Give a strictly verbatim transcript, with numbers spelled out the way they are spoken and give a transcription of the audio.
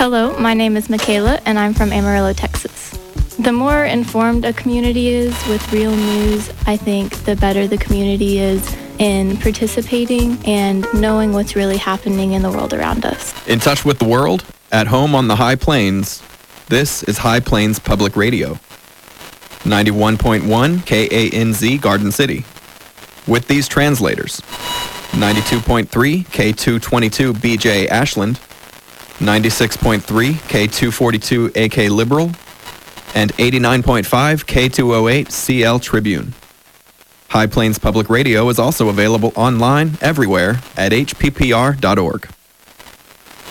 Hello, my name is Michaela, and I'm from Amarillo, Texas. The more informed a community is with real news, I think the better the community is in participating and knowing what's really happening in the world around us. In touch with the world, at home on the High Plains, this is High Plains Public Radio. ninety-one point one K A N Z Garden City. With these translators, ninety-two point three K two twenty-two B J Ashland, ninety-six point three K two forty-two A K Liberal, and eighty-nine point five K two oh eight C L Tribune. High Plains Public Radio is also available online everywhere at H P P R dot org.